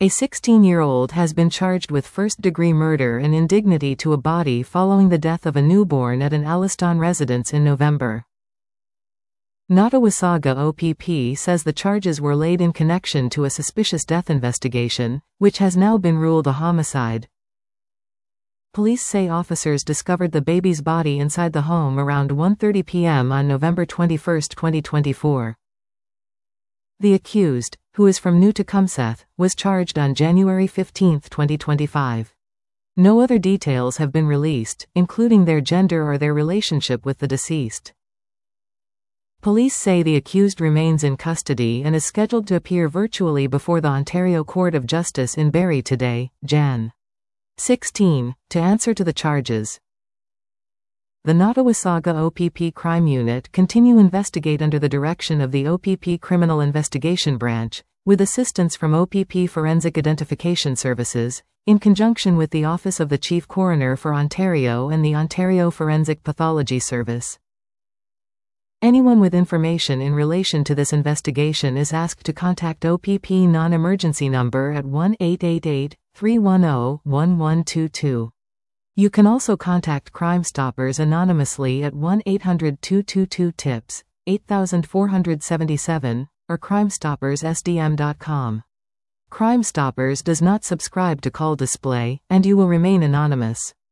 A 16-year-old has been charged with first-degree murder and indignity to a body following the death of a newborn at an Alliston residence in November. Nottawasaga OPP says the charges were laid in connection to a suspicious death investigation, which has now been ruled a homicide. Police say officers discovered the baby's body inside the home around 1:30 p.m. on November 21, 2024. The accused, who is from New Tecumseth, was charged on January 15, 2025. No other details have been released, including their gender or their relationship with the deceased. Police say the accused remains in custody and is scheduled to appear virtually before the Ontario Court of Justice in Barrie today, Jan. 16, to answer to the charges. The Nottawasaga OPP Crime Unit continue investigate under the direction of the OPP Criminal Investigation Branch, with assistance from OPP Forensic Identification Services, in conjunction with the Office of the Chief Coroner for Ontario and the Ontario Forensic Pathology Service. Anyone with information in relation to this investigation is asked to contact OPP non-emergency number at 1-888-310-1122. You can also contact Crime Stoppers anonymously at 1-800-222-TIPS, 8477, or crimestoppersSDM.com. Crime Stoppers does not subscribe to call display, and you will remain anonymous.